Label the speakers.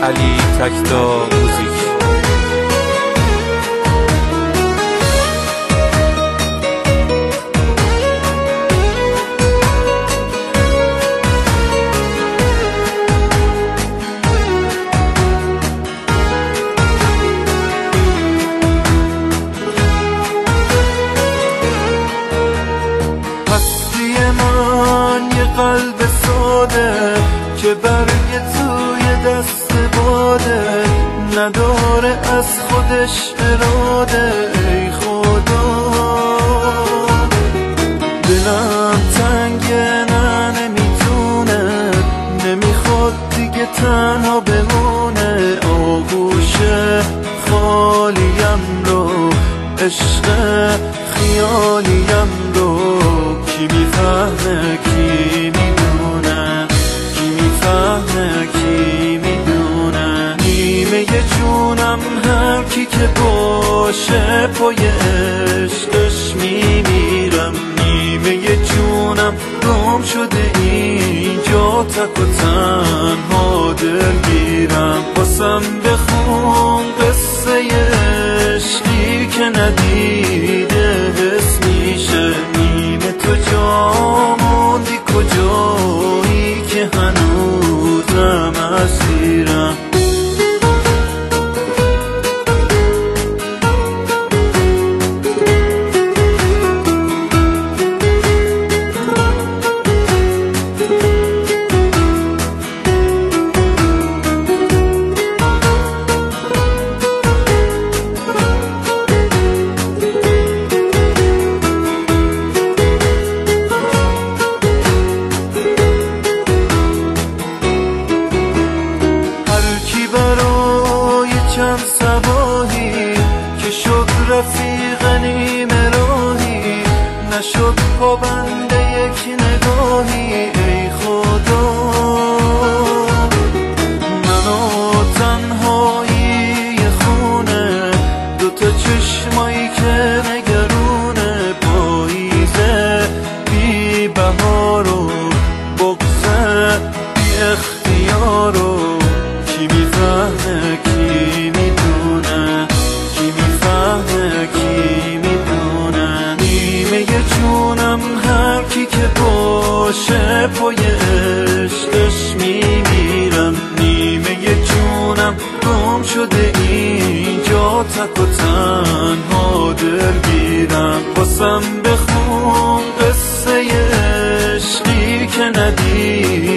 Speaker 1: علی تکتا موزیک.
Speaker 2: قلب ساده که برگ توی دست باده، نداره از خودش اراده. ای خدا دلم تنگه، نه نمیتونه، نمیخواد دیگه تنها بمونه. آغوش خالیم رو، عشق خیالیم رو کی میفهمه، کی میدونه، کی میفهمه، کی میدونه. نیمه جونم هر کی که باشه پای عشقش میمیرم. نیمه جونم گم شده اینجا، تک و تنها دلگیرم. باسم بخون قصه عشقی که ندیده حس میشه. نیمه تو جا موندی کجایی که هنوزم اسیرم. چند صباحی که شد رفیق نیمه راهی، نشد پابند یک نگاهی. ای خدا منو تنهایی خونه، دوتا چشمایی که نگرونه. پاییزه بی بهار و بغضه بی اختیار و کی میفهمه، کی میدونه، کی میفهمه، کی میدونه. نیمه جونم هر کی که باشه پای عشقش میمیرم. نیمه جونم گم شده اینجا، تک و تنها دلگیرم. باسم بخون قصه عشقی که ندیدم